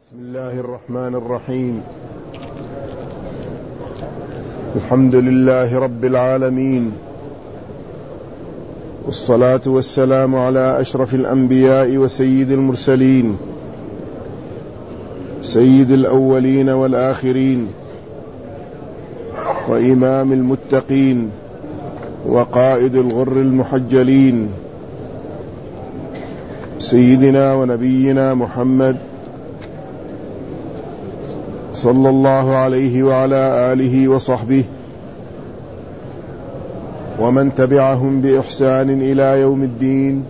بسم الله الرحمن الرحيم. الحمد لله رب العالمين، والصلاة والسلام على أشرف الأنبياء وسيد المرسلين، سيد الأولين والآخرين، وإمام المتقين، وقائد الغر المحجلين، سيدنا ونبينا محمد صلى الله عليه وعلى آله وصحبه ومن تبعهم بإحسان إلى يوم الدين،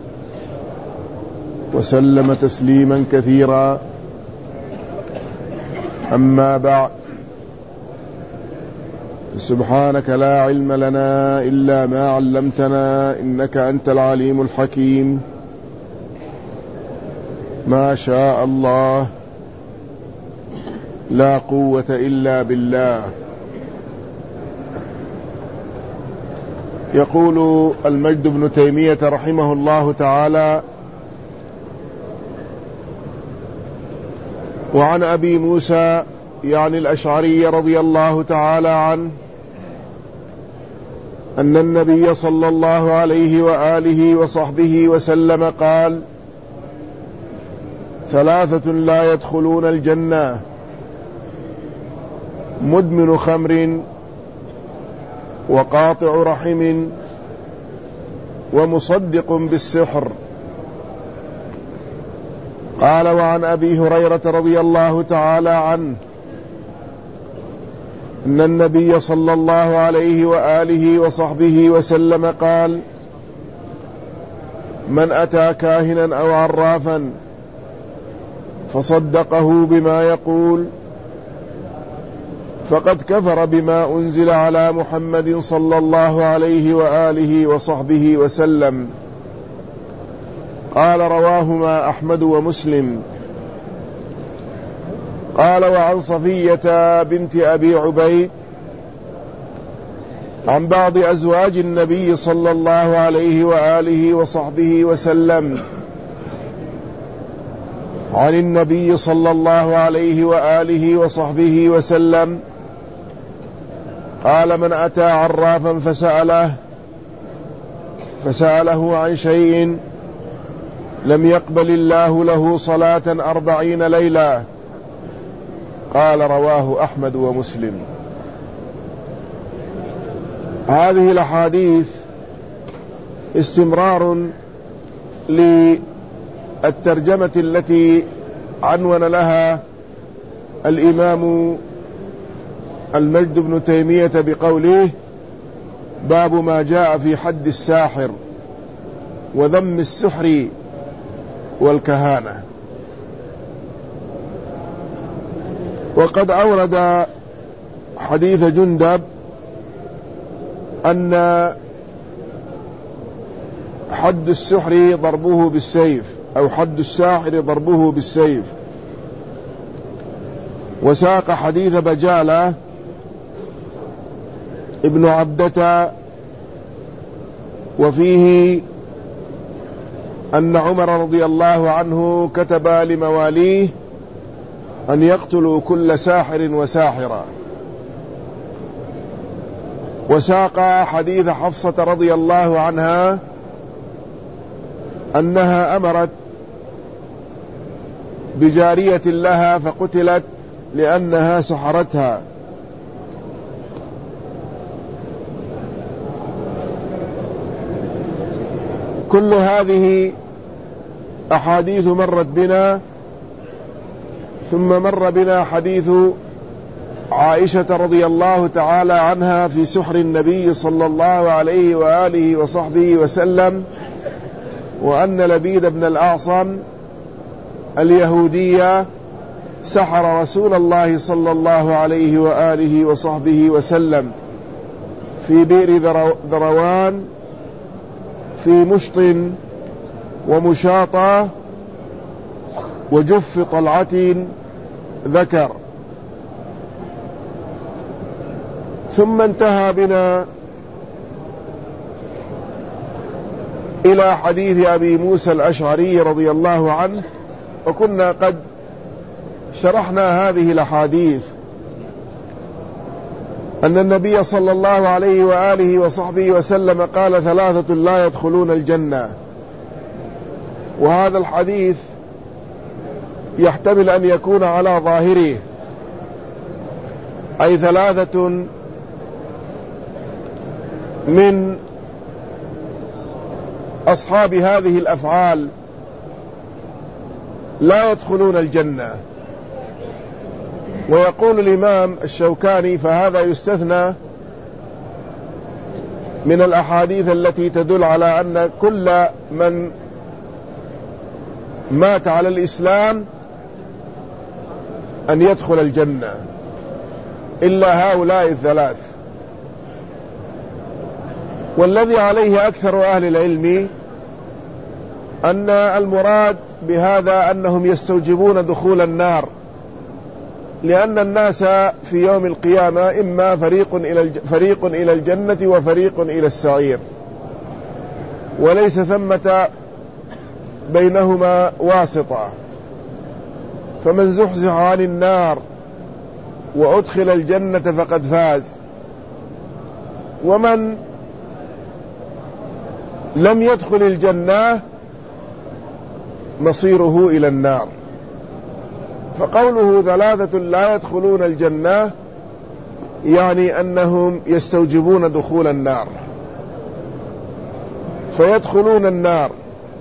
وسلم تسليما كثيرا. أما بعد، سبحانك لا علم لنا إلا ما علمتنا، إنك أنت العليم الحكيم. ما شاء الله، لا قوة إلا بالله. يقول المجد بن تيمية رحمه الله تعالى: وعن أبي موسى يعني الأشعري رضي الله تعالى عنه أن النبي صلى الله عليه وآله وصحبه وسلم قال: ثلاثة لا يدخلون الجنة: مدمن خمر، وقاطع رحم، ومصدق بالسحر. قال: وعن أبي هريرة رضي الله تعالى عنه أن النبي صلى الله عليه وآله وصحبه وسلم قال: من أتى كاهنا أو عرافا فصدقه بما يقول فقد كفر بما أنزل على محمد صلى الله عليه وآله وصحبه وسلم. قال: رواهما أحمد ومسلم. قال: وعن صفية بنت أبي عبيد عن بعض أزواج النبي صلى الله عليه وآله وصحبه وسلم عن النبي صلى الله عليه وآله وصحبه وسلم قال: من أتى عرافا فسأله عن شيء لم يقبل الله له صلاة 40 ليلة. قال: رواه أحمد ومسلم. هذه الأحاديث استمرار للترجمة التي عنون لها الإمام المجد بن تيمية بقوله: باب ما جاء في حد الساحر وذم السحر والكهانة. وقد أورد حديث جندب أن حد السحر ضربه بالسيف، أو حد الساحر ضربه بالسيف. وساق حديث بجالة ابن عبدة وفيه أن عمر رضي الله عنه كتب لمواليه أن يقتلوا كل ساحر وساحرة. وساق حديث حفصة رضي الله عنها أنها أمرت بجارية لها فقتلت لأنها سحرتها. كل هذه أحاديث مرت بنا، ثم مر بنا حديث عائشة رضي الله تعالى عنها في سحر النبي صلى الله عليه وآله وصحبه وسلم، وأن لبيد بن الأعصم اليهودية سحر رسول الله صلى الله عليه وآله وصحبه وسلم في بئر ذروان في مشط ومشاطة وجف طلعة ذكر. ثم انتهى بنا إلى حديث أبي موسى الأشعري رضي الله عنه، وكنا قد شرحنا هذه الأحاديث أن النبي صلى الله عليه وآله وصحبه وسلم قال 3 لا يدخلون الجنة، وهذا الحديث يحتمل أن يكون على ظاهره، أي 3 من أصحاب هذه الأفعال لا يدخلون الجنة. ويقول الإمام الشوكاني فهذا يستثنى من الأحاديث التي تدل على أن كل من مات على الإسلام أن يدخل الجنة إلا هؤلاء 3. والذي عليه أكثر أهل العلم أن المراد بهذا أنهم يستوجبون دخول النار، لأن الناس في يوم القيامة إما فريق إلى الجنة وفريق إلى السعير، وليس ثمة بينهما واسطة. فمن زحزح عن النار وأدخل الجنة فقد فاز، ومن لم يدخل الجنة مصيره إلى النار. فقوله 3 لا يدخلون الجنة يعني أنهم يستوجبون دخول النار، فيدخلون النار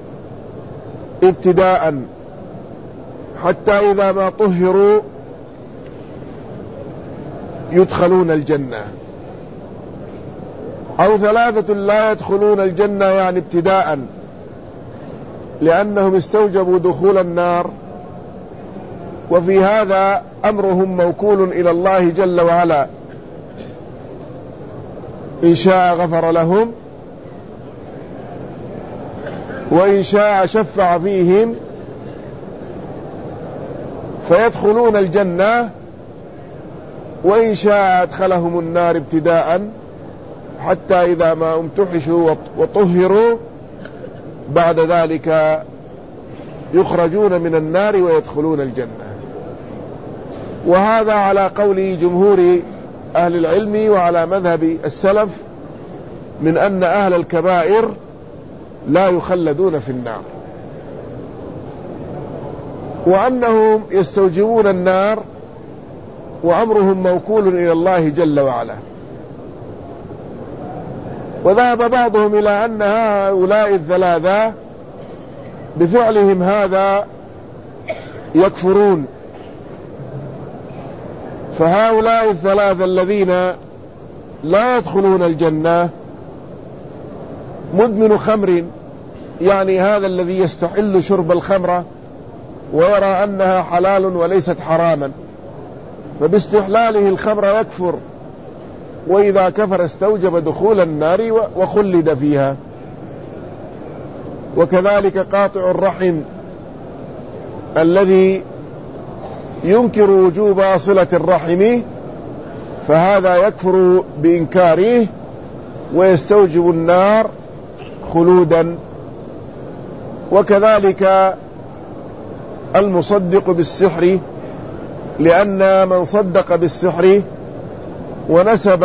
ابتداء حتى إذا ما طهروا يدخلون الجنة. أو 3 لا يدخلون الجنة يعني ابتداء لأنهم استوجبوا دخول النار، وفي هذا أمرهم موكول إلى الله جل وعلا، إن شاء غفر لهم وإن شاء شفع فيهم فيدخلون الجنة، وإن شاء أدخلهم النار ابتداء حتى إذا ما امتحشوا وطهروا بعد ذلك يخرجون من النار ويدخلون الجنة. وهذا على قول جمهور أهل العلم وعلى مذهب السلف من أن أهل الكبائر لا يخلدون في النار، وأنهم يستوجبون النار وأمرهم موكول إلى الله جل وعلا. وذهب بعضهم إلى أن هؤلاء 3 بفعلهم هذا يكفرون، فهؤلاء 3 الذين لا يدخلون الجنة مدمن خمر، يعني هذا الذي يستحل شرب الخمر ويرى أنها حلال وليست حراما، فباستحلاله الخمر يكفر، وإذا كفر استوجب دخول النار وخلد فيها. وكذلك قاطع الرحم الذي ينكر وجوب صلة الرحم، فهذا يكفر بإنكاره ويستوجب النار خلودا. وكذلك المصدق بالسحر، لأن من صدق بالسحر ونسب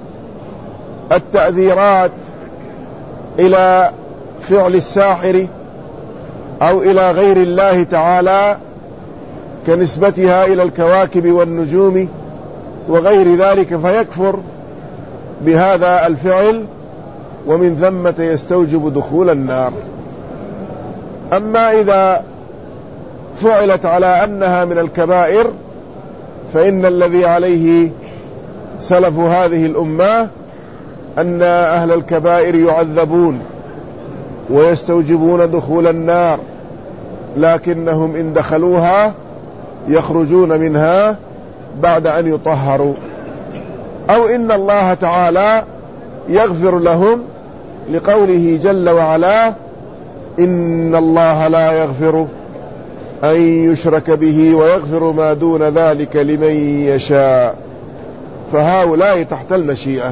التأذيرات إلى فعل الساحر أو إلى غير الله تعالى كنسبتها إلى الكواكب والنجوم وغير ذلك، فيكفر بهذا الفعل، ومن ثمة يستوجب دخول النار. أما إذا فعلت على أنها من الكبائر فإن الذي عليه سلف هذه الأمة أن أهل الكبائر يعذبون ويستوجبون دخول النار، لكنهم إن دخلوها يخرجون منها بعد أن يطهروا، أو إن الله تعالى يغفر لهم لقوله جل وعلا: إن الله لا يغفر أن يشرك به ويغفر ما دون ذلك لمن يشاء. فهؤلاء تحت المشيئة.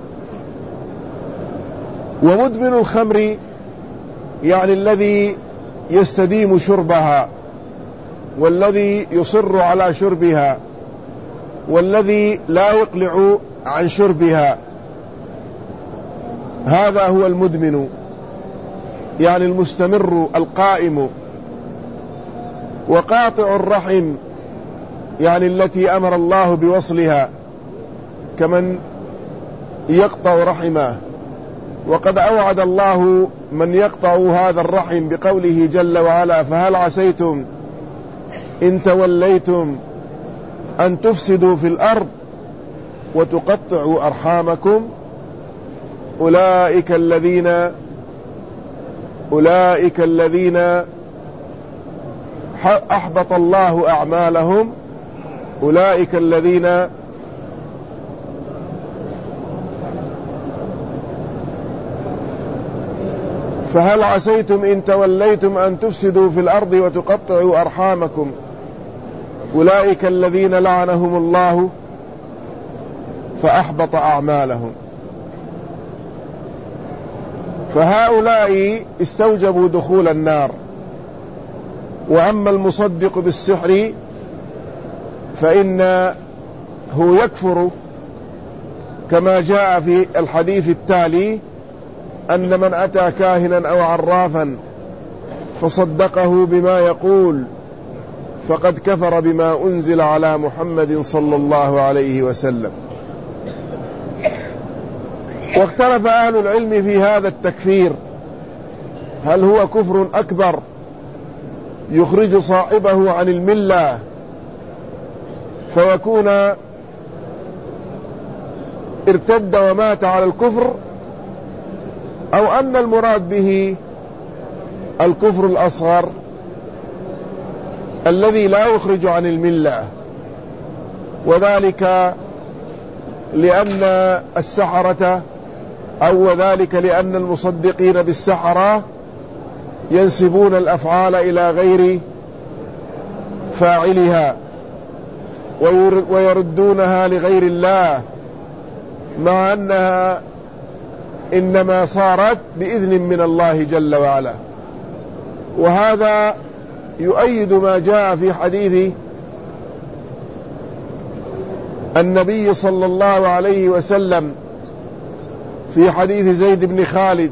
ومدمن الخمر يعني الذي يستديم شربها والذي يصر على شربها والذي لا يقلع عن شربها، هذا هو المدمن، يعني المستمر القائم. وقاطع الرحم يعني التي أمر الله بوصلها، كمن يقطع رحمه، وقد أوعد الله من يقطع هذا الرحم بقوله جل وعلا: فهل عسيتم إن توليتم أن تفسدوا في الأرض وتقطعوا أرحامكم أولئك الذين أحبط الله أعمالهم أولئك الذين فهل عسيتم إن توليتم أن تفسدوا في الأرض وتقطعوا أرحامكم أولئك الذين لعنهم الله فأحبط أعمالهم. فهؤلاء استوجبوا دخول النار. وأما المصدق بالسحر فإنه يكفر، كما جاء في الحديث التالي: أن من أتى كاهنا أو عرافا فصدقه بما يقول فقد كفر بما أنزل على محمد صلى الله عليه وسلم. واختلف أهل العلم في هذا التكفير، هل هو كفر أكبر يخرج صاحبه عن الملة فيكون ارتد ومات على الكفر، أو أن المراد به الكفر الأصغر الذي لا يخرج عن الملة، وذلك لأن السحرة وذلك لأن المصدقين بالسحرة ينسبون الأفعال إلى غير فاعلها ويردونها لغير الله، مع أنها إنما صارت بإذن من الله جل وعلا. وهذا يؤيد ما جاء في حديث النبي صلى الله عليه وسلم، في حديث زيد بن خالد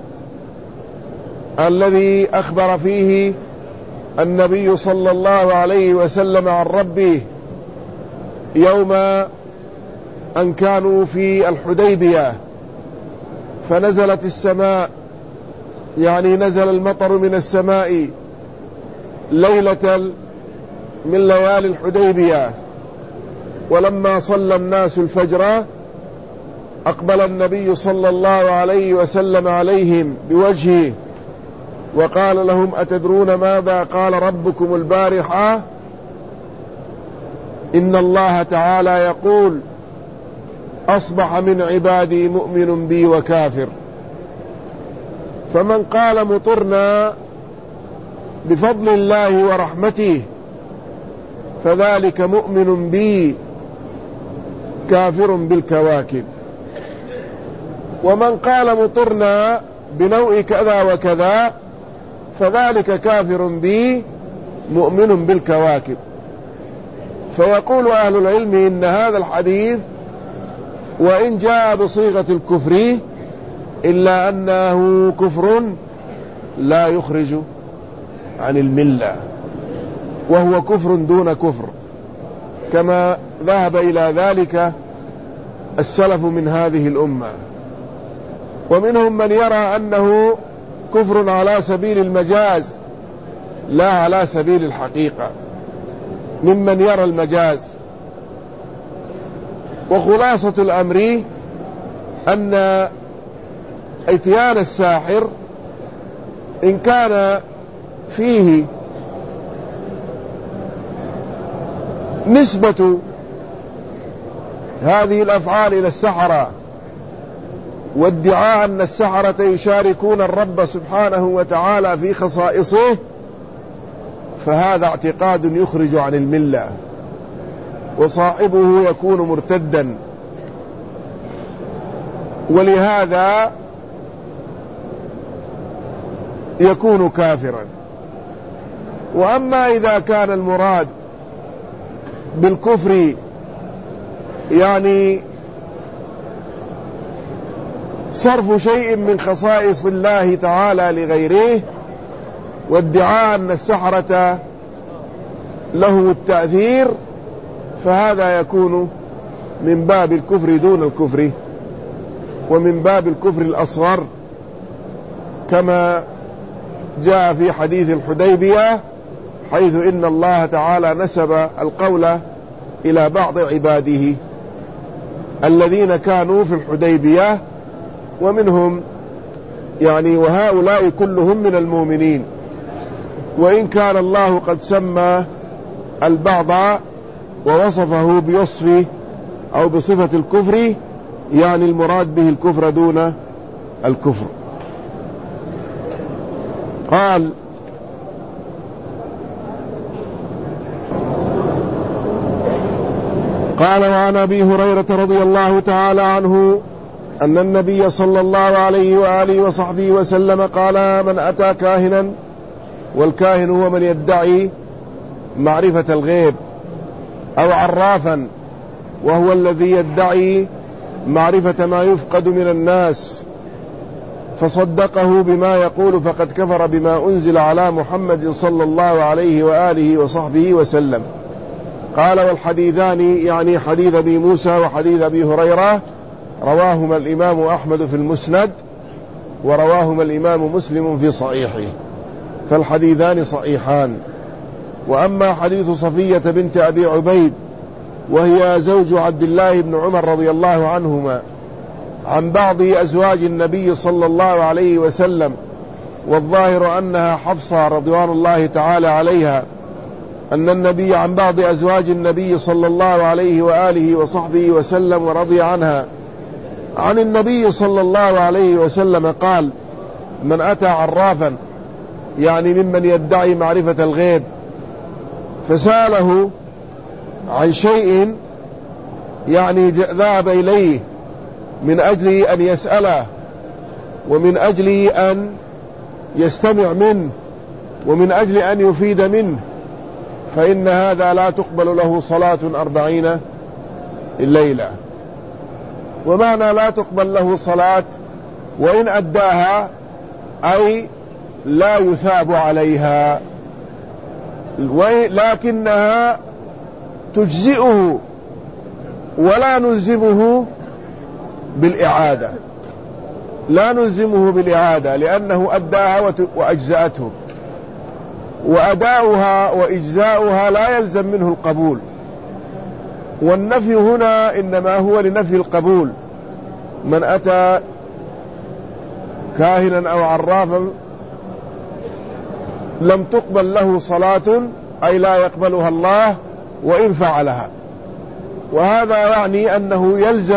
الذي أخبر فيه النبي صلى الله عليه وسلم عن ربه يوم أن كانوا في الحديبية، فنزلت السماء، يعني نزل المطر من السماء ليلة من ليالي الحديبية، ولما صلى الناس الفجر أقبل النبي صلى الله عليه وسلم عليهم بوجهه وقال لهم: أتدرون ماذا قال ربكم البارحة؟ إن الله تعالى يقول: أصبح من عبادي مؤمن بي وكافر. فمن قال مطرنا بفضل الله ورحمته فذلك مؤمن بي كافر بالكواكب، ومن قال مطرنا بنوع كذا وكذا فذلك كافر بي مؤمن بالكواكب. فيقول أهل العلم إن هذا الحديث وإن جاء بصيغة الكفر إلا أنه كفر لا يخرج عن الملة، وهو كفر دون كفر، كما ذهب إلى ذلك السلف من هذه الأمة. ومنهم من يرى أنه كفر على سبيل المجاز لا على سبيل الحقيقة، ممن يرى المجاز. وخلاصة الأمر أن اتيان الساحر إن كان فيه نسبة هذه الأفعال إلى السحرة وادعاء أن السحرة يشاركون الرب سبحانه وتعالى في خصائصه، فهذا اعتقاد يخرج عن الملة، وصاحبه يكون مرتدا. ولهذا يكون كافرا. وأما إذا كان المراد بالكفر يعني صرف شيء من خصائص الله تعالى لغيره، وادعاء أن السحرة له التأثير، فهذا يكون من باب الكفر دون الكفر، ومن باب الكفر الأصغر، كما جاء في حديث الحديبية، حيث إن الله تعالى نسب القول إلى بعض عباده الذين كانوا في الحديبية، ومنهم يعني وهؤلاء كلهم من المؤمنين، وإن كان الله قد سمى البعض ووصفه بوصف أو بصفة الكفر، يعني المراد به الكفر دون الكفر. قال: وعن أبي هريرة رضي الله تعالى عنه أن النبي صلى الله عليه وآله وصحبه وسلم قال: من أتى كاهنا، والكاهن هو من يدعي معرفة الغيب، أو عرافا، وهو الذي يدعي معرفة ما يفقد من الناس، فصدقه بما يقول فقد كفر بما أنزل على محمد صلى الله عليه وآله وصحبه وسلم. قال: والحديثان يعني حديث أبي موسى وحديث أبي هريرة رواهما الإمام أحمد في المسند، ورواهما الإمام مسلم في صحيحه، فالحديثان صحيحان. وأما حديث صفية بنت أبي عبيد، وهي زوج عبد الله بن عمر رضي الله عنهما، عن بعض أزواج النبي صلى الله عليه وسلم، والظاهر أنها حفصة رضوان الله تعالى عليها، أن النبي عن بعض أزواج النبي صلى الله عليه وآله وصحبه وسلم ورضي عنها، عن النبي صلى الله عليه وسلم قال: من أتى عرافا، يعني ممن يدعي معرفة الغيب، فسأله عن شيء يعني ذهب إليه من أجل أن يسأله، ومن أجل أن يستمع منه، ومن أجل أن يفيد منه، فإن هذا لا تقبل له صلاة 40 الليلة. ومعنى لا تقبل له صلاة وإن أداها أي لا يثاب عليها، لكنها تجزئه ولا نلزمه بالإعادة، لا نلزمه بالإعادة، لأنه أداها وأجزأته، وأداؤها وإجزاؤها لا يلزم منه القبول، والنفي هنا إنما هو لنفي القبول. من أتى كاهنا أو عرافا لم تقبل له صلاة، أي لا يقبلها الله وإن فعلها، وهذا يعني أنه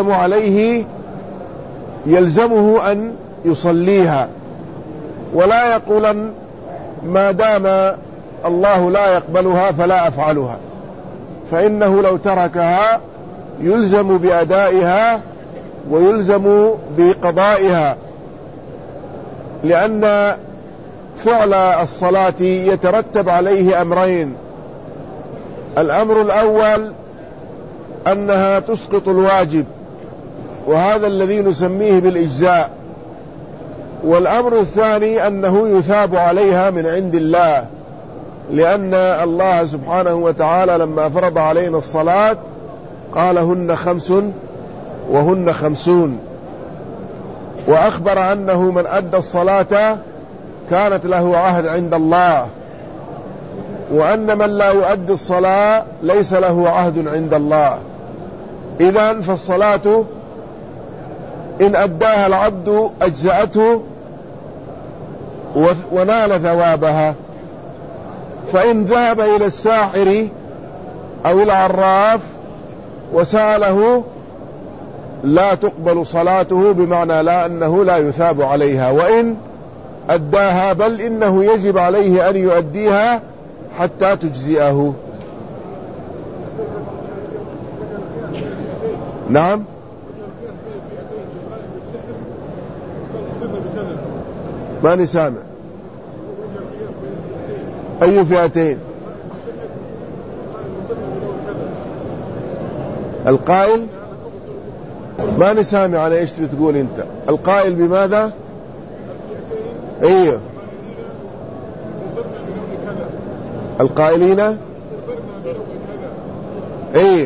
يلزمه أن يصليها، ولا يقولن ما دام الله لا يقبلها فلا أفعلها، فإنه لو تركها يلزم بأدائها ويلزم بقضائها، لأن فعل الصلاة يترتب عليه أمرين: الأمر الأول أنها تسقط الواجب، وهذا الذي نسميه بالإجزاء، والأمر الثاني أنه يثاب عليها من عند الله، لأن الله سبحانه وتعالى لما فرض علينا الصلاة قال: هن 5 وهن 50، وأخبر أنه من أدى الصلاة كانت له عهد عند الله، وأن من لا يؤدي الصلاة ليس له عهد عند الله. إذن فالصلاة إن أداها العبد أجزأته ونال ثوابها، فإن ذهب إلى الساحر أو العراف وسأله لا تقبل صلاته، بمعنى لا أنه لا يثاب عليها وإن أداها، بل إنه يجب عليه أن يؤديها حتى تجزئه. نعم. ماني سامع. أي فئتين؟ القائل ما نسامع على ايش بتقول انت. القائل بماذا؟ ايوه القائلين ايه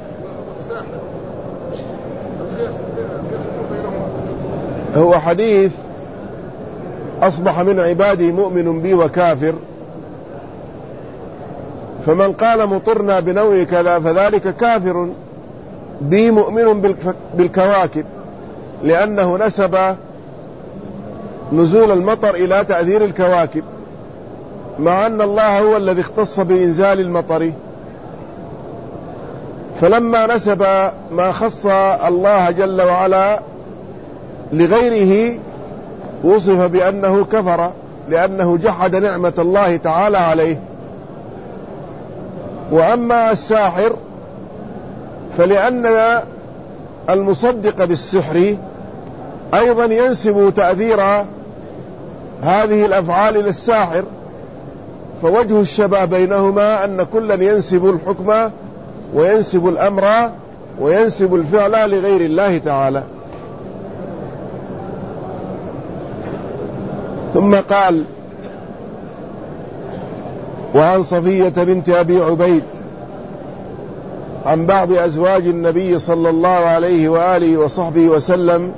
هو حديث أصبح من عبادي مؤمن بي وكافر، فمن قال مطرنا بنوع كذا فذلك كافر بي مؤمن بالكواكب، لأنه نسب نزول المطر إلى تأثير الكواكب، مع أن الله هو الذي اختص بإنزال المطر. فلما نسب ما خص الله جل وعلا لغيره وصف بأنه كفر، لأنه جحد نعمة الله تعالى عليه. وأما الساحر فلأن المصدق بالسحر أيضا ينسب تأثير هذه الأفعال للساحر، فوجه الشبه بينهما أن كلا ينسب الحكم وينسب الأمر وينسب الفعل لغير الله تعالى. ثم قال: وعن صفية بنت أبي عبيد عن بعض أزواج النبي صلى الله عليه وآله وصحبه وسلم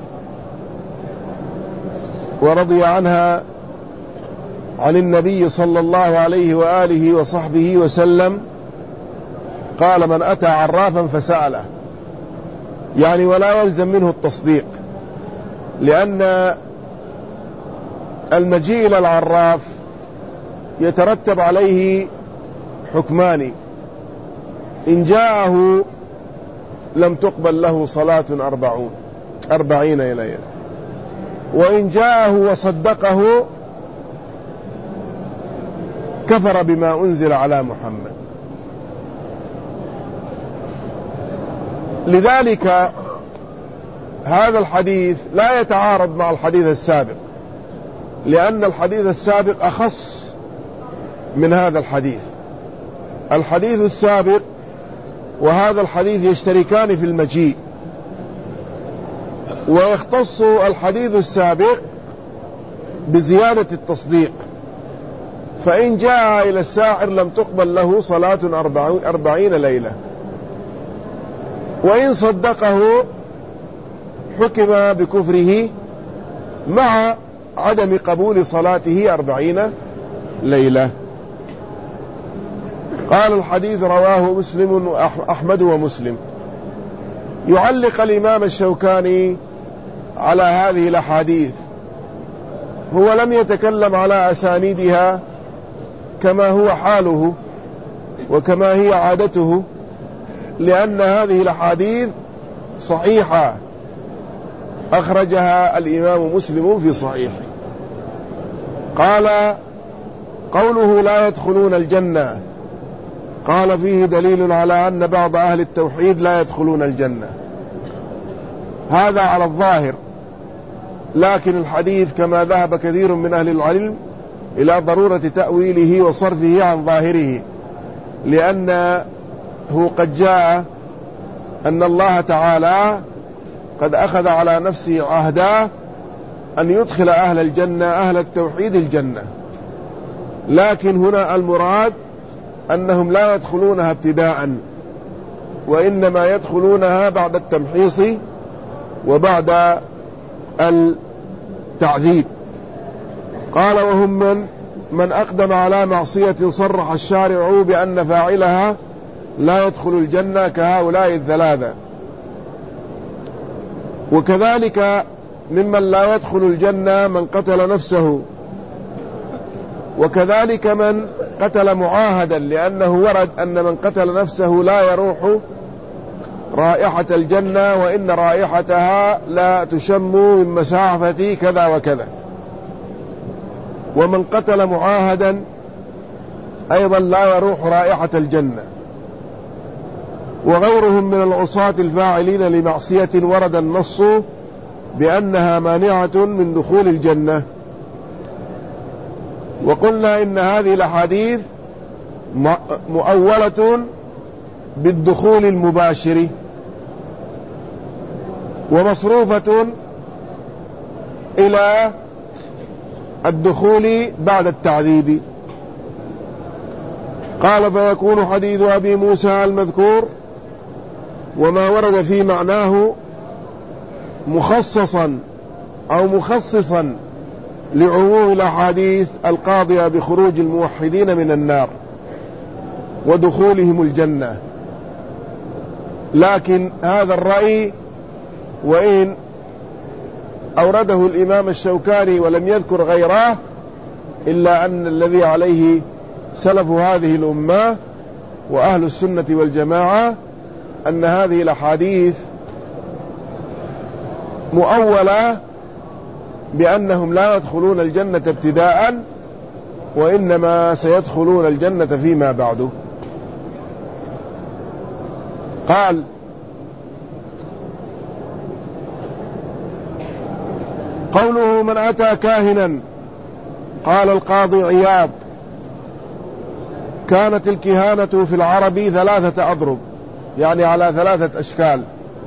ورضي عنها عن النبي صلى الله عليه وآله وصحبه وسلم قال: من أتى عرافا فسأله، يعني ولا يلزم منه التصديق، لأن المجيء إلى العراف يترتب عليه حكمان: إن جاءه لم تقبل له صلاة 40 ليلة، وإن جاءه وصدقه كفر بما أنزل على محمد. لذلك هذا الحديث لا يتعارض مع الحديث السابق، لأن الحديث السابق أخص من هذا الحديث. الحديث السابق وهذا الحديث يشتركان في المجيء، ويختص الحديث السابق بزيادة التصديق، فإن جاء إلى الساحر لم تقبل له صلاة 40 ليلة، وإن صدقه حكم بكفره مع عدم قبول صلاته 40 ليلة. قال: الحديث رواه مسلم وأحمد ومسلم. يعلق الإمام الشوكاني على هذه الأحاديث. هو لم يتكلم على أسانيدها كما هو حاله وكما هي عادته، لأن هذه الأحاديث صحيحة أخرجها الإمام مسلم في صحيحه. قال: قوله لا يدخلون الجنة، قال: فيه دليل على أن بعض أهل التوحيد لا يدخلون الجنة، هذا على الظاهر، لكن الحديث كما ذهب كثير من أهل العلم إلى ضرورة تأويله وصرفه عن ظاهره، لأنه قد جاء أن الله تعالى قد أخذ على نفسه عهدا أن يدخل أهل الجنة أهل التوحيد الجنة، لكن هنا المراد أنهم لا يدخلونها ابتداء، وإنما يدخلونها بعد التمحيص وبعد التعذيب. قال: وهم من أقدم على معصية صرح الشارع بأن فاعلها لا يدخل الجنة كهؤلاء الثلاثة، وكذلك ممن لا يدخل الجنة من قتل نفسه، وكذلك من قتل معاهدا، لأنه ورد أن من قتل نفسه لا يروح رائحة الجنة، وإن رائحتها لا تشم من مسافة كذا وكذا. ومن قتل معاهدا أيضا لا يروح رائحة الجنة. وغيرهم من العصاة الفاعلين لمعصية ورد النص بأنها مانعة من دخول الجنة، وقلنا إن هذه الأحاديث مؤولة بالدخول المباشر ومصروفة إلى الدخول بعد التعذيب. قال فيكون حديث أبي موسى المذكور وما ورد في معناه مخصصا أو مخصصا لعموم الأحاديث القاضية بخروج الموحدين من النار ودخولهم الجنة. لكن هذا الرأي وإن أورده الإمام الشوكاني ولم يذكر غيره، إلا أن الذي عليه سلف هذه الأمة وأهل السنة والجماعة أن هذه الأحاديث مؤولة بأنهم لا يدخلون الجنة ابتداء، وإنما سيدخلون الجنة فيما بعد. قال قوله من أتى كاهنا، قال القاضي عياض كانت الكهانة في العرب 3 أضرب، يعني على 3 أشكال.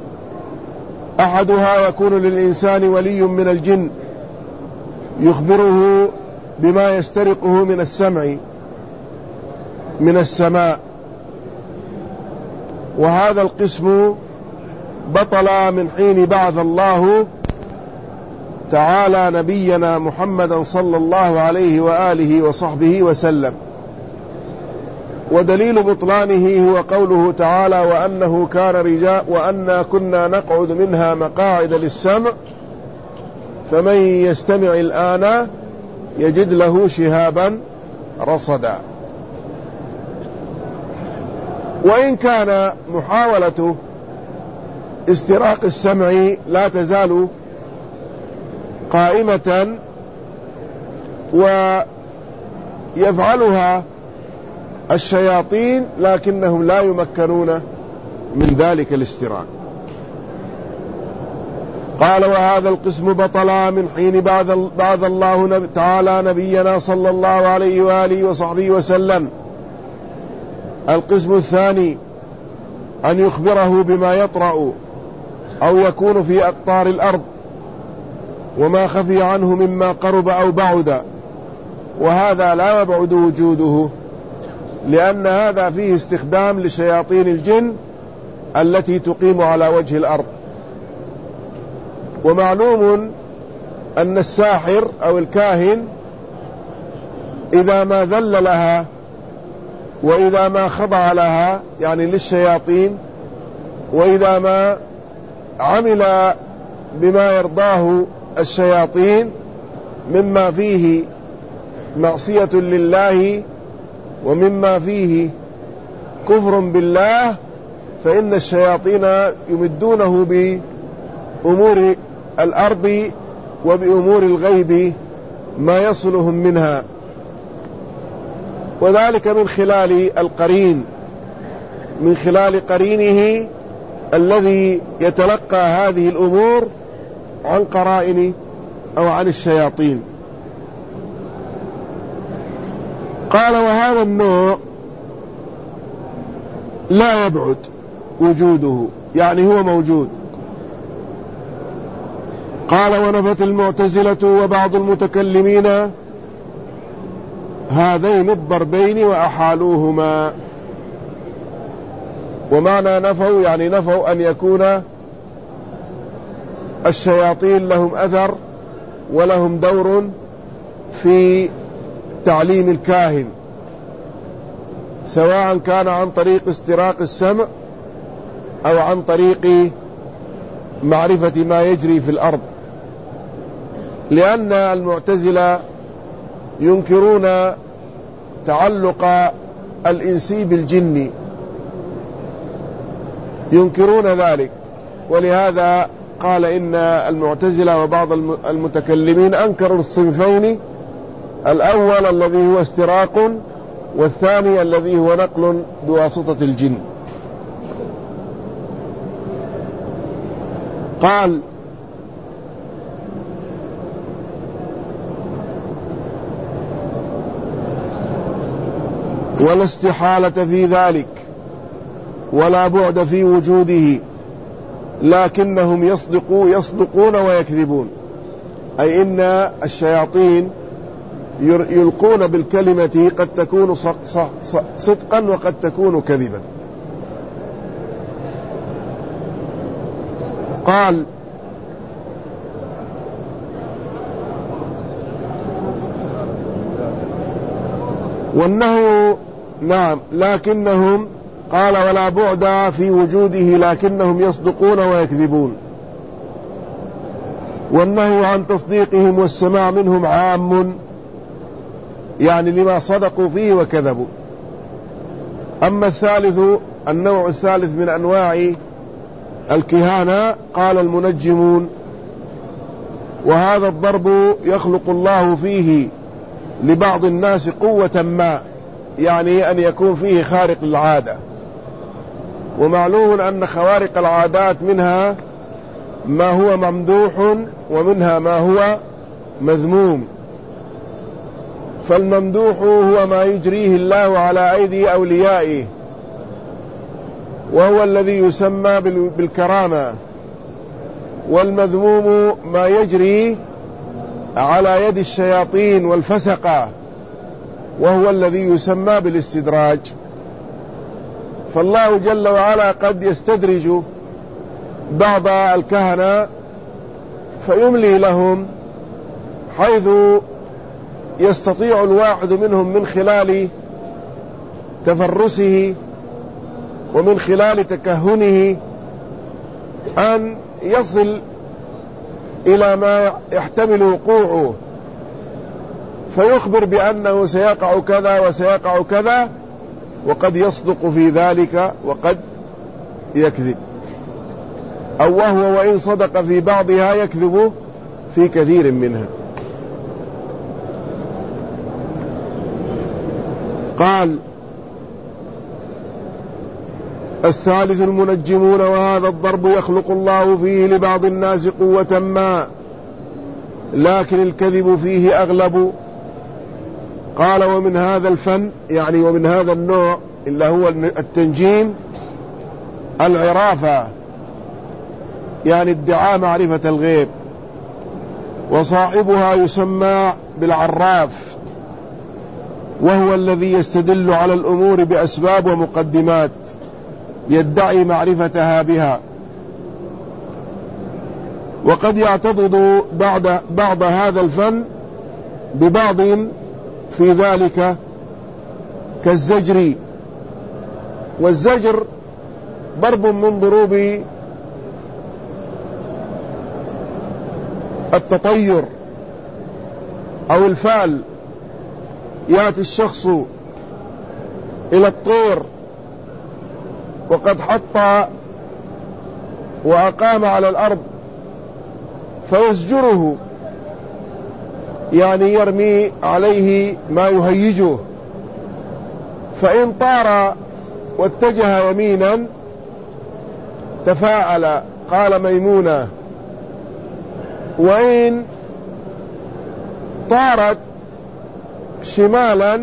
أحدها يكون للإنسان ولي من الجن يخبره بما يسترقه من السمع من السماء، وهذا القسم بطل من حين بعث الله تعالى نبينا محمدا صلى الله عليه وآله وصحبه وسلم. ودليل بطلانه هو قوله تعالى وأنه كان رجال وأنا كنا نقعد منها مقاعد للسمع فمن يستمع الآن يجد له شهابا رصدا. وإن كان محاولة استراق السمع لا تزال قائمة ويفعلها الشياطين، لكنهم لا يمكنون من ذلك الاستراق. قال وهذا القسم بطل من حين بعث الله تعالى نبينا صلى الله عليه وآله وصحبه وسلم. القسم الثاني أن يخبره بما يطرأ أو يكون في أقطار الأرض وما خفي عنه مما قرب أو بعد، وهذا لا يبعد وجوده، لأن هذا فيه استخدام لشياطين الجن التي تقيم على وجه الأرض. ومعلوم أن الساحر أو الكاهن إذا ما ذل لها وإذا ما خضع لها، يعني للشياطين، وإذا ما عمل بما يرضاه الشياطين مما فيه معصية لله ومما فيه كفر بالله، فإن الشياطين يمدونه بأمور الأرض وبأمور الغيب ما يصلهم منها، وذلك من خلال القرين، من خلال قرينه الذي يتلقى هذه الأمور عن قرائن أو عن الشياطين. قال وهذا النوع لا يبعد وجوده، يعني هو موجود. قال ونفت المعتزلة وبعض المتكلمين هذين الضربين وأحالوهما. ومعنى نفوا يعني نفوا أن يكون الشياطين لهم أثر ولهم دور في تعليم الكاهن، سواء كان عن طريق استراق السمع أو عن طريق معرفة ما يجري في الأرض، لأن المعتزلة ينكرون تعلق الإنسي بالجن، ينكرون ذلك. ولهذا قال إن المعتزلة وبعض المتكلمين أنكروا الصنفين، الأول الذي هو استراق، والثاني الذي هو نقل بواسطة الجن. قال ولا استحالة في ذلك ولا بعد في وجوده، لكنهم يصدقون ويكذبون، أي إن الشياطين يلقون بالكلمة قد تكون صدقا وقد تكون كذبا. قال: والنهي نعم لكنهم قال ولا بعد في وجوده لكنهم يصدقون ويكذبون. والنهي عن تصديقهم والسماع منهم عام، يعني لما صدقوا فيه وكذبوا. أما النوع الثالث من أنواع الكهانة قال المنجمون: وهذا الضرب يخلق الله فيه لبعض الناس قوة ما، يعني أن يكون فيه خارق للعادة. ومعلوم أن خوارق العادات منها ما هو ممدوح ومنها ما هو مذموم. فالممدوح هو ما يجريه الله على أيدي أوليائه، وهو الذي يسمى بالكرامة. والمذموم ما يجري على يد الشياطين والفسقة، وهو الذي يسمى بالاستدراج. فالله جل وعلا قد يستدرج بعض الكهنة فيملي لهم، حيث يستطيع الواحد منهم من خلال تفرسه ومن خلال تكهنه أن يصل إلى ما يحتمل وقوعه، فيخبر بأنه سيقع كذا وسيقع كذا، وقد يصدق في ذلك وقد يكذب، أو وهو وإن صدق في بعضها يكذب في كثير منها. قال: الثالث المنجمون، وهذا الضرب يخلق الله فيه لبعض الناس قوة ما، لكن الكذب فيه أغلب. قال: ومن هذا الفن، يعني ومن هذا النوع اللي هو التنجيم، العرافة، يعني ادعاء معرفة الغيب، وصاحبها يسمى بالعراف، وهو الذي يستدل على الأمور بأسباب ومقدمات يدعي معرفتها بها. وقد يعتضد بعض هذا الفن ببعض في ذلك كالزجر. والزجر ضرب من ضروب التطير أو الفعل. يأتي الشخص إلى الطير وقد حط وأقام على الأرض فيزجره، يعني يرمي عليه ما يهيجه، فإن طار واتجه يمينا تفاعل، قال ميمونة، وإن طارت شمالا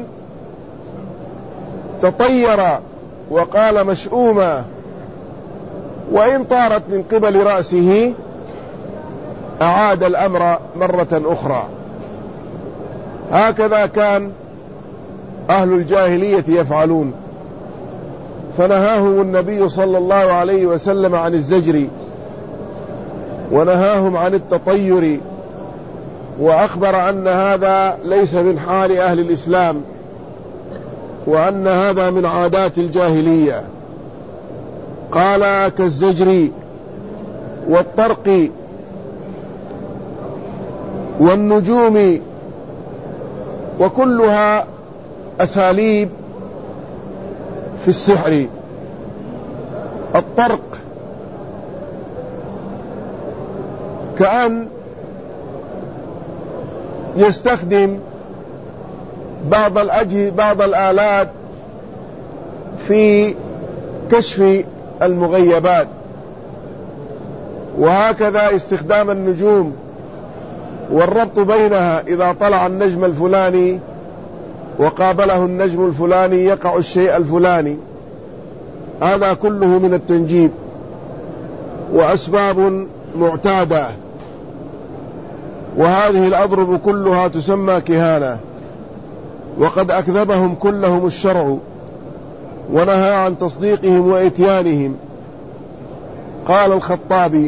تطير وقال مشؤومة، وإن طارت من قبل رأسه أعاد الأمر مرة أخرى. هكذا كان أهل الجاهلية يفعلون، فنهاهم النبي صلى الله عليه وسلم عن الزجر، ونهاهم عن التطير، وأخبر أن هذا ليس من حال أهل الإسلام، وأن هذا من عادات الجاهلية. قال: كالزجر والطرق والنجوم، وكلها أساليب في السحر. الطرق كأن يستخدم بعض الآلات في كشف المغيبات، وهكذا استخدام النجوم والربط بينها. إذا طلع النجم الفلاني وقابله النجم الفلاني يقع الشيء الفلاني. هذا كله من التنجيم وأسباب معتادة، وهذه الأضرب كلها تسمى كهانة، وقد أكذبهم كلهم الشرع ونهى عن تصديقهم وإتيانهم. قال الخطابي: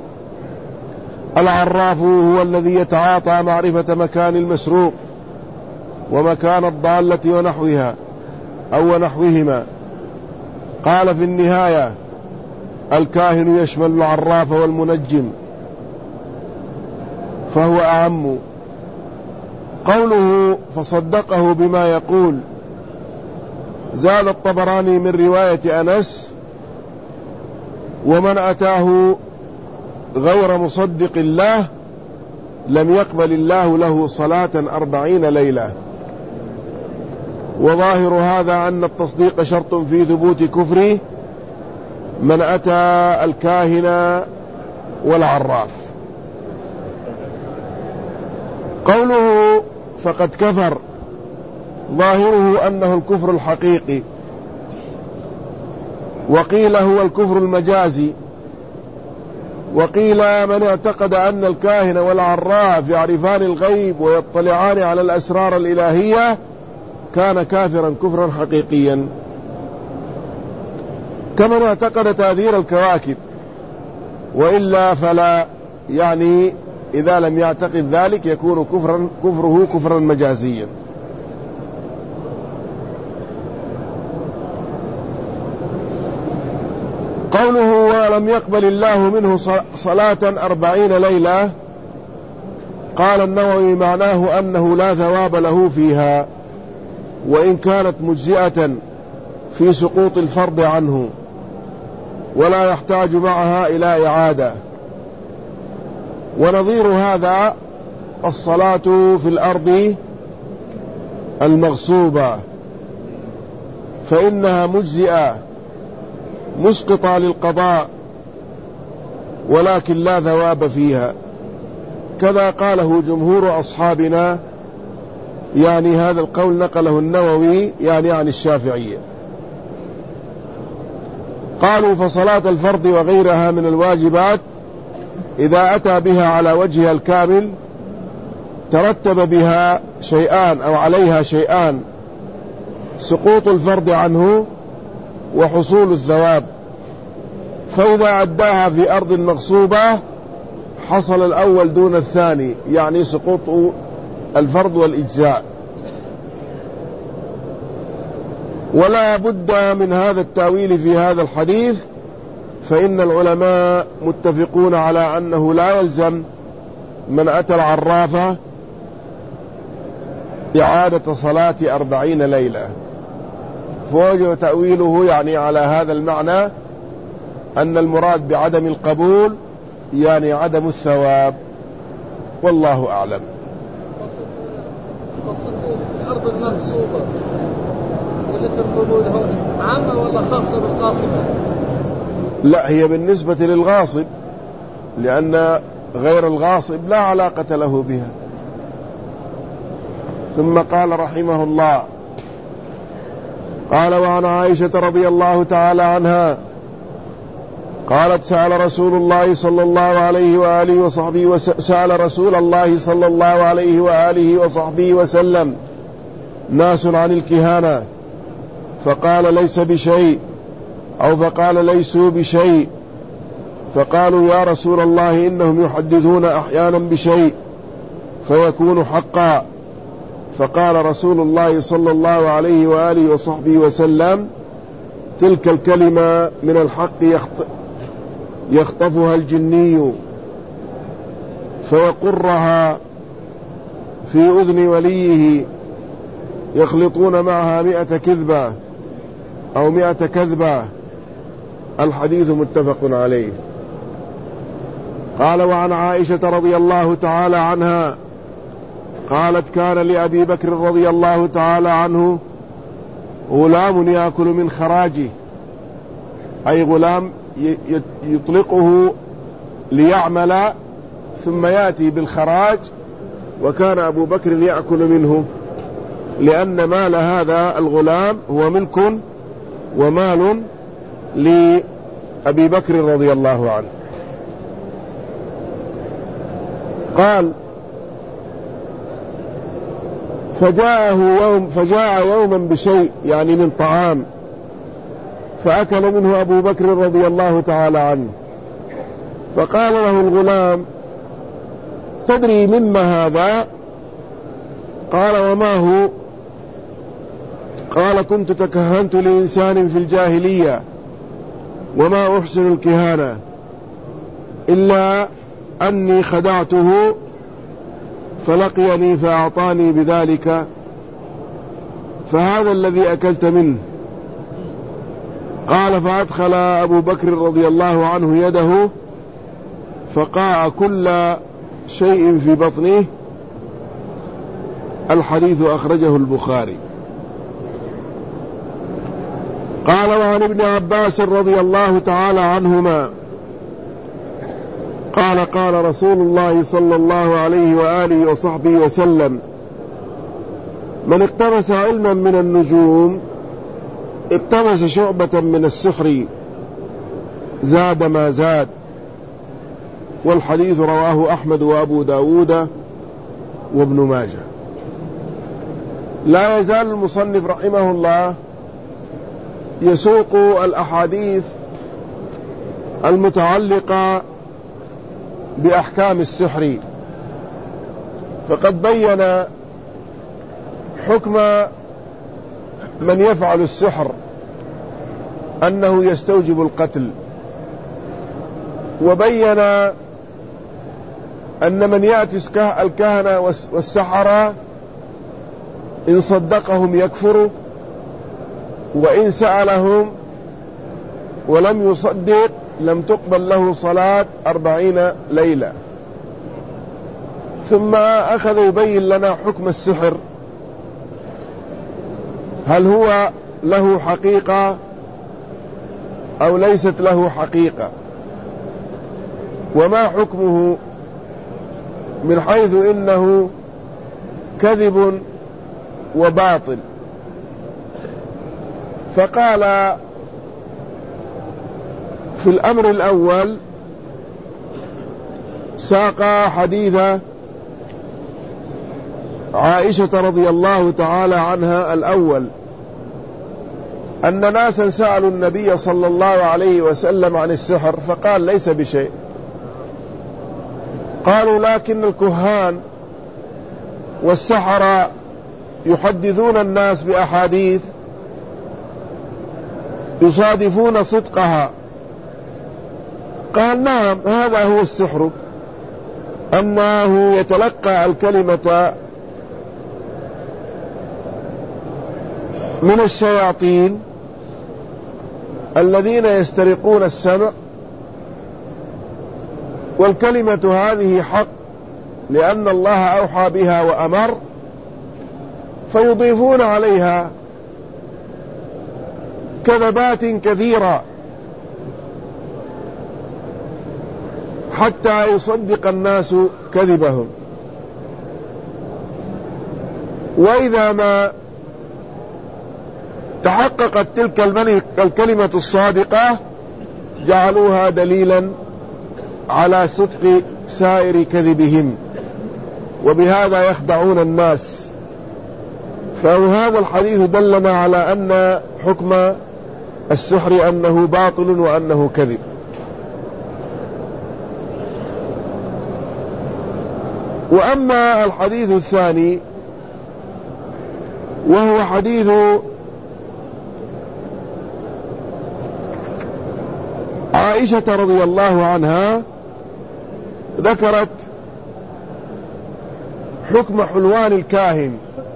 العراف هو الذي يتعاطى معرفة مكان المسروق ومكان الضالة ونحوها أو ونحوهما. قال في النهاية: الكاهن يشمل العراف والمنجم فهو أعم. قوله فصدقه بما يقول، زاد الطبراني من رواية أنس: ومن أتاه غير مصدق الله لم يقبل الله له صلاة 40 ليلة. وظاهر هذا أن التصديق شرط في ثبوت كفره من أتى الكاهن والعراف. قوله فقد كفر ظاهره أنه الكفر الحقيقي، وقيل هو الكفر المجازي، وقيل من اعتقد أن الكاهن والعراف يعرفان الغيب ويطلعان على الأسرار الإلهية كان كافرا كفرا حقيقيا، كمن اعتقد تأثير الكواكب، وإلا فلا، يعني إذا لم يعتقد ذلك يكون كفره كفرا مجازيا. قوله ولم يقبل الله منه صلاة 40 ليلة، قال النووي معناه أنه لا ثواب له فيها، وإن كانت مجزئة في سقوط الفرض عنه، ولا يحتاج معها إلى إعادة. ونظير هذا الصلاة في الأرض المغصوبة، فإنها مجزئة مسقطة للقضاء ولكن لا ثواب فيها، كذا قاله جمهور أصحابنا، يعني هذا القول نقله النووي يعني عن الشافعية. قالوا فصلاة الفرض وغيرها من الواجبات إذا أتى بها على وجهها الكامل ترتب بها شيئان أو عليها شيئان: سقوط الفرض عنه وحصول الثواب. فإذا أداها في أرض مغصوبة حصل الأول دون الثاني، يعني سقوط الفرض والإجزاء. ولا بد من هذا التأويل في هذا الحديث، فإن العلماء متفقون على أنه لا يلزم من أتى العرافة إعادة صلاة 40 ليلة. فوجه تأويله يعني على هذا المعنى أن المراد بعدم القبول يعني عدم الثواب، والله أعلم. قصة الأرض المغصوبة والتي تنقلون هون عامة ولا خاصة بالغاصبة؟ لا، هي بالنسبة للغاصب، لأن غير الغاصب لا علاقة له بها. ثم قال رحمه الله: قال وعن عائشة رضي الله تعالى عنها قالت سأل رسول الله صلى الله عليه وآله وصحبه وسلم ناس عن الكهانة فقال ليس بشيء، أو فقال ليسوا بشيء، فقالوا يا رسول الله إنهم يحدثون أحيانا بشيء فيكون حقا. فقال رسول الله صلى الله عليه وآله وصحبه وسلم: تلك الكلمة من الحق يخطفها الجني فيقرها في أذن وليه، يخلطون معها 100 كذبة أو 100 كذبة. الحديث متفق عليه. قال وعن عائشة رضي الله تعالى عنها قالت كان لأبي بكر رضي الله تعالى عنه غلام يأكل من خراجه، أي غلام يطلقه ليعمل ثم يأتي بالخراج، وكان أبو بكر يأكل منه. لأن مال هذا الغلام هو ملك ومال لأبي بكر رضي الله عنه. قال فجاء يوما بشيء يعني من طعام فأكل منه أبو بكر رضي الله تعالى عنه، فقال له الغلام تدري مما هذا؟ قال وما هو؟ قال كنت تكهنت لإنسان في الجاهلية وما أحسن الكهانة إلا أني خدعته فلقيني فأعطاني بذلك، فهذا الذي أكلت منه. قال فأدخل أبو بكر رضي الله عنه يده فقاع كل شيء في بطنه. الحديث أخرجه البخاري. قال وعن ابن عباس رضي الله تعالى عنهما قال قال رسول الله صلى الله عليه وآله وصحبه وسلم من اقتبس علما من النجوم اقتبس شعبة من السحر زاد ما زاد. والحديث رواه أحمد وأبو داود وابن ماجه. لا يزال المصنف رحمه الله يسوق الأحاديث المتعلقة بأحكام السحر، فقد بين حكم من يفعل السحر أنه يستوجب القتل، وبين أن من يأتي الكهنة والسحرة إن صدقهم يكفر، وإن سألهم ولم يصدق لم تقبل له صلاة 40 ليلة. ثم أخذ يبين لنا حكم السحر، هل هو له حقيقة أو ليست له حقيقة، وما حكمه من حيث إنه كذب وباطل. فقال في الأمر الأول ساق حديث عائشة رضي الله تعالى عنها الأول أن ناسا سألوا النبي صلى الله عليه وسلم عن السحر فقال ليس بشيء. قالوا لكن الكهان والسحرة يحدثون الناس بأحاديث يصادفون صدقها. قال نعم هذا هو السحر، أنه يتلقى الكلمة من الشياطين الذين يسترقون السمع، والكلمة هذه حق لأن الله أوحى بها وأمر، فيضيفون عليها كذبات كثيرة حتى يصدق الناس كذبهم. وإذا ما تحققت تلك الكلمة الصادقة جعلوها دليلا على صدق سائر كذبهم، وبهذا يخدعون الناس. فهذا الحديث دلنا على أن حكم السحر أنه باطل وأنه كذب. وأما الحديث الثاني وهو حديث عائشة رضي الله عنها، ذكرت حكم حلوان الكاهن،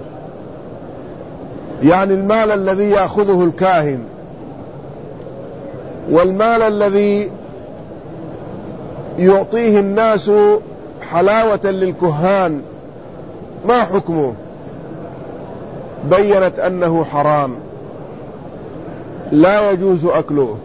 يعني المال الذي يأخذه الكاهن والمال الذي يعطيه الناس حلاوة للكهان ما حكمه؟ بينت أنه حرام لا يجوز أكله،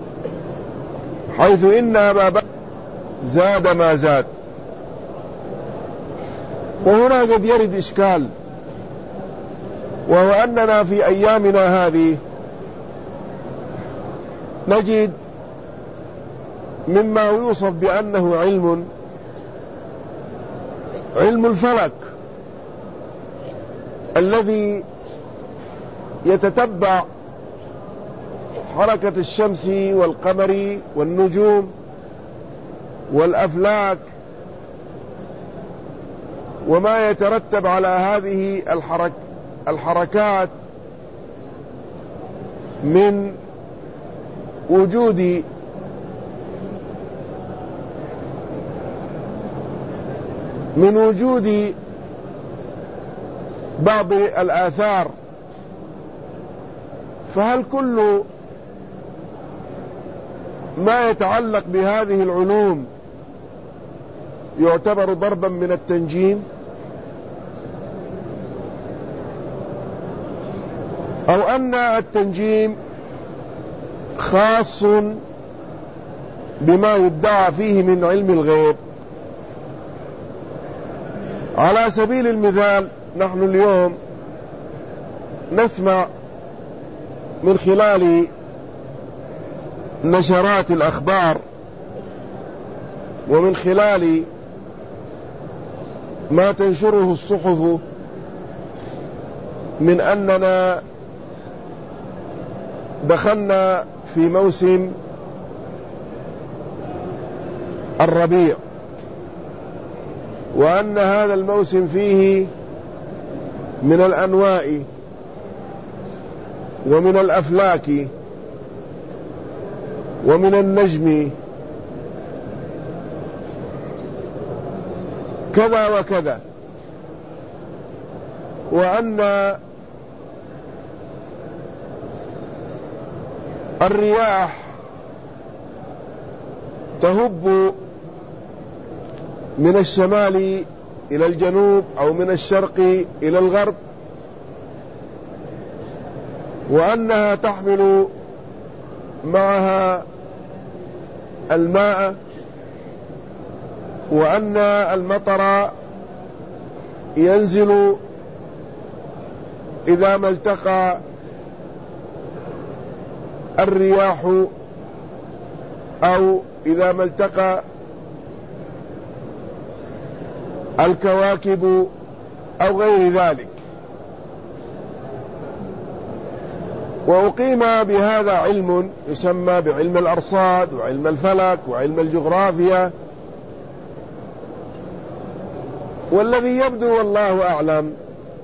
حيث إن أبا بكر زاد ما زاد. وهنا قد يرد إشكال، وهو أننا في أيامنا هذه نجد مما يوصف بأنه علم الفلك الذي يتتبع حركة الشمس والقمر والنجوم والأفلاك وما يترتب على هذه الحركات من وجود بعض الآثار. فهل كل ما يتعلق بهذه العلوم يعتبر ضربا من التنجيم، أو أن التنجيم خاص بما يدعى فيه من علم الغيب؟ على سبيل المثال نحن اليوم نسمع من خلال نشرات الأخبار ومن خلال ما تنشره الصحف من أننا دخلنا في موسم الربيع، وأن هذا الموسم فيه من الأنواء ومن الأفلاك ومن النجم كذا وكذا، وأن الرياح تهب من الشمال إلى الجنوب أو من الشرق إلى الغرب، وأنها تحمل معها الماء، وأن المطر ينزل إذا ما التقى الرياح أو إذا ما التقى الكواكب أو غير ذلك. وأقيم بهذا علم يسمى بعلم الأرصاد وعلم الفلك وعلم الجغرافيا، والذي يبدو والله أعلم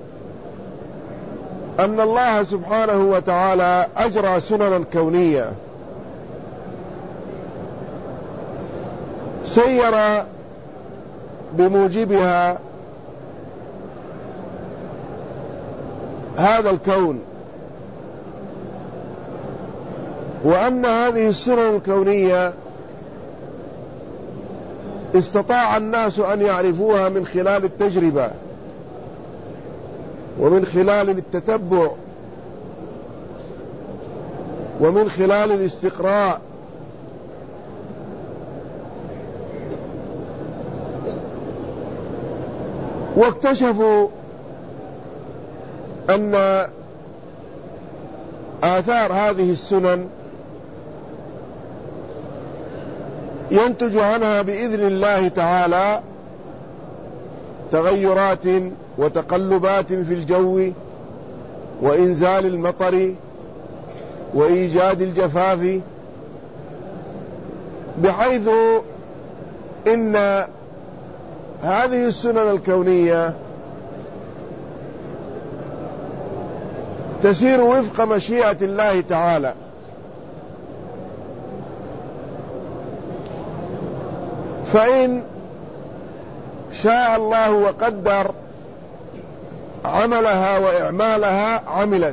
أن الله سبحانه وتعالى أجرى سننا كونية سير بموجبها هذا الكون، وأن هذه السنن الكونية استطاع الناس أن يعرفوها من خلال التجربة ومن خلال التتبع ومن خلال الاستقراء، واكتشفوا أن آثار هذه السنن ينتج عنها بإذن الله تعالى تغيرات وتقلبات في الجو وإنزال المطر وإيجاد الجفاف، بحيث إن هذه السنن الكونية تسير وفق مشيئة الله تعالى. فإن شاء الله وقدر عملها وإعمالها عملت،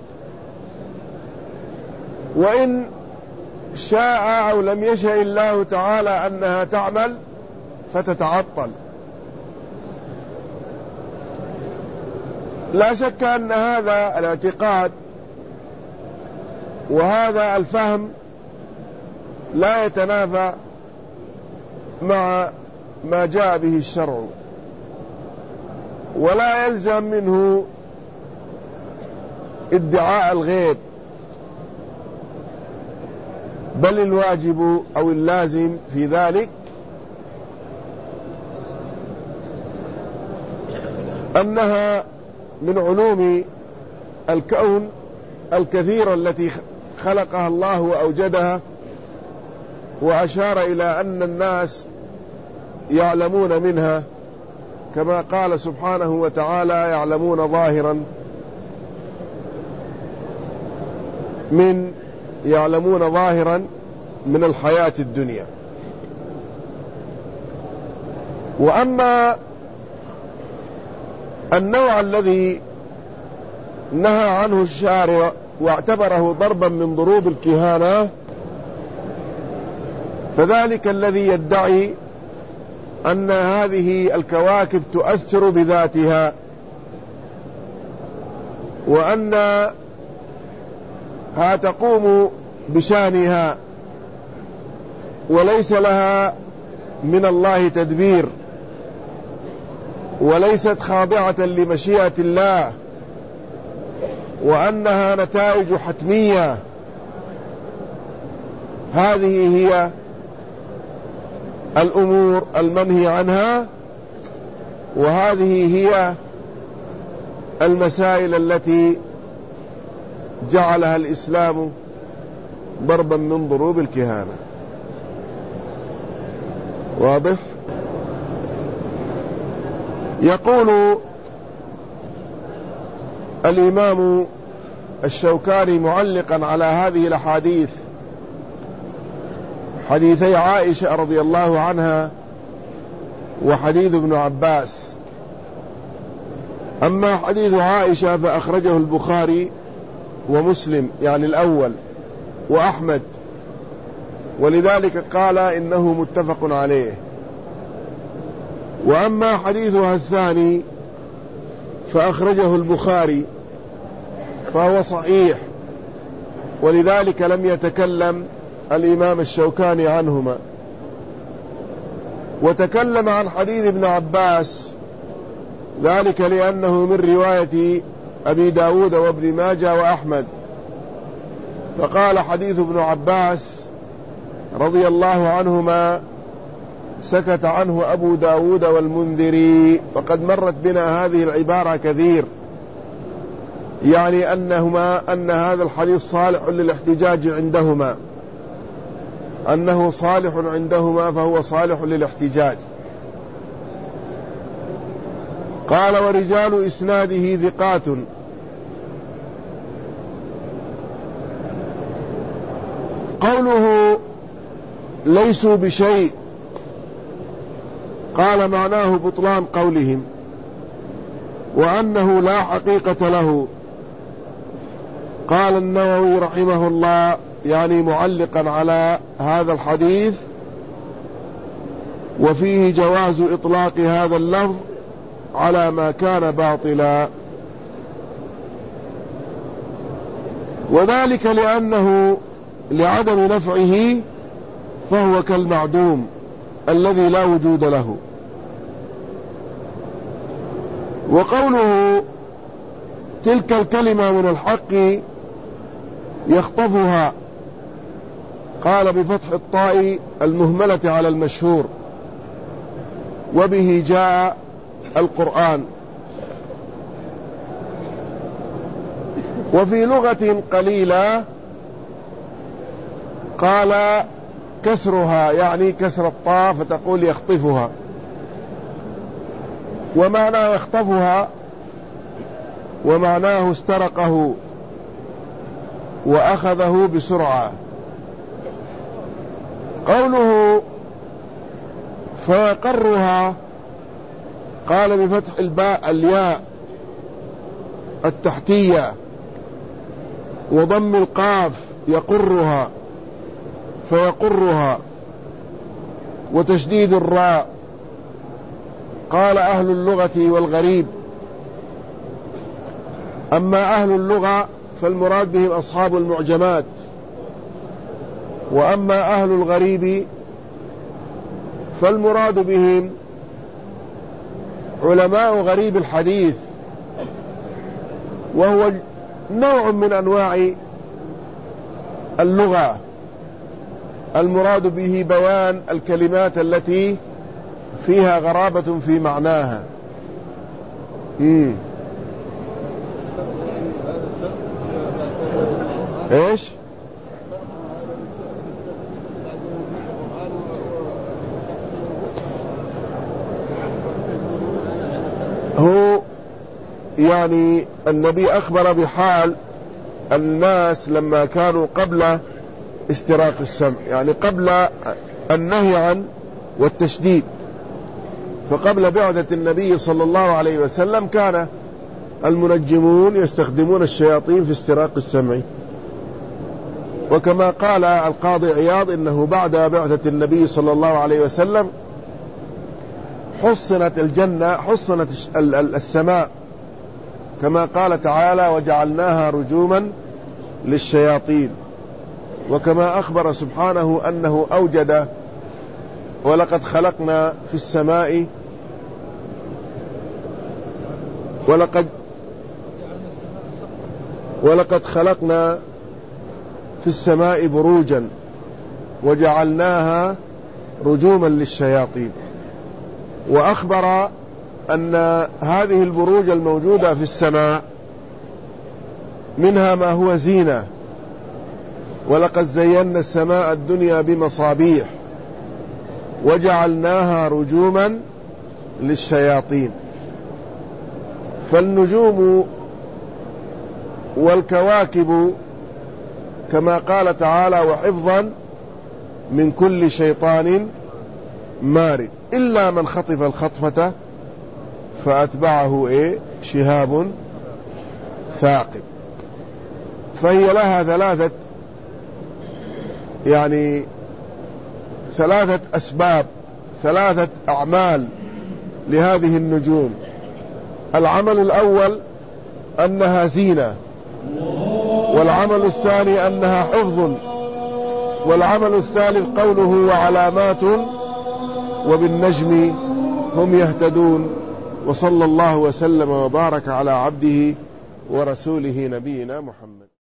وإن شاء أو لم يشاء الله تعالى أنها تعمل فتتعطل. لا شك أن هذا الاعتقاد وهذا الفهم لا يتنافى مع ما جاء به الشرع، ولا يلزم منه ادعاء الغيب، بل الواجب أو اللازم في ذلك أنها من علوم الكون الكثيرة التي خلقها الله وأوجدها، وأشار إلى أن الناس يعلمون منها، كما قال سبحانه وتعالى: يعلمون ظاهرا من الحياة الدنيا. وأما النوع الذي نهى عنه الشارع واعتبره ضربا من ضروب الكهانة، فذلك الذي يدعي أن هذه الكواكب تؤثر بذاتها، وأنها تقوم بشانها وليس لها من الله تدبير، وليست خاضعة لمشيئة الله، وأنها نتائج حتمية. هذه هي الأمور المنهي عنها، وهذه هي المسائل التي جعلها الإسلام ضربا من ضروب الكهانة. واضح؟ يقول الإمام الشوكاني معلقا على هذه الأحاديث، حديثي عائشة رضي الله عنها وحديث ابن عباس: أما حديث عائشة فأخرجه البخاري ومسلم، يعني الأول، وأحمد، ولذلك قال إنه متفق عليه. وأما حديثها الثاني فأخرجه البخاري فهو صحيح، ولذلك لم يتكلم الإمام الشوكاني عنهما، وتكلم عن حديث ابن عباس، ذلك لأنه من رواية أبي داود وابن ماجه وأحمد، فقال: حديث ابن عباس رضي الله عنهما سكت عنه أبو داود والمنذري. وقد مرت بنا هذه العبارة كثير، يعني أن هذا الحديث صالح للاحتجاج عندهما، أنه صالح عندهما فهو صالح للاحتجاج. قال: ورجال إسناده ثقات. قوله ليسوا بشيء قال معناه بطلان قولهم، وأنه لا حقيقة له. قال النووي رحمه الله، يعني معلقا على هذا الحديث: وفيه جواز إطلاق هذا اللفظ على ما كان باطلا، وذلك لأنه لعدم نفعه فهو كالمعدوم الذي لا وجود له. وقوله تلك الكلمة من الحق يخطفها، قال بفتح الطاء المهملة على المشهور، وبه جاء القرآن. وفي لغة قليلة قال كسرها، يعني كسر الطاء فتقول يخطفها، ومعناه يخطفها ومعناه استرقه وأخذه بسرعة. قوله فيقرها قال بفتح الباء الياء التحتية وضم القاف يقرها فيقرها وتشديد الراء. قال أهل اللغة والغريب. أما أهل اللغة فالمراد بهم أصحاب المعجمات، وأما أهل الغريب فالمراد بهم علماء غريب الحديث، وهو نوع من أنواع اللغة المراد به بيان الكلمات التي فيها غرابة في معناها. ايش؟ هو يعني النبي أخبر بحال الناس لما كانوا قبل استراق السمع، يعني قبل النهي عن والتشديد. فقبل بعثة النبي صلى الله عليه وسلم كان المنجمون يستخدمون الشياطين في استراق السمع، وكما قال القاضي عياض إنه بعد بعثة النبي صلى الله عليه وسلم حصنت الجنة، حصنت السماء، كما قال تعالى وجعلناها رجوما للشياطين. وكما أخبر سبحانه أنه أوجد ولقد خلقنا في السماء ولقد خلقنا في السماء بروجا وجعلناها رجوما للشياطين. وأخبر أن هذه البروج الموجودة في السماء منها ما هو زينة، ولقد زينا السماء الدنيا بمصابيح وجعلناها رجوما للشياطين. فالنجوم والكواكب كما قال تعالى وحفظا من كل شيطان مارد إلا من خطف الخطفة فأتبعه شهاب ثاقب. فهي لها ثلاثة أسباب، ثلاثة أعمال لهذه النجوم. العمل الأول أنها زينة، والعمل الثاني أنها حفظ، والعمل الثالث قوله وعلامات وبالنجم هم يهتدون. وصلى الله وسلم وبارك على عبده ورسوله نبينا محمد.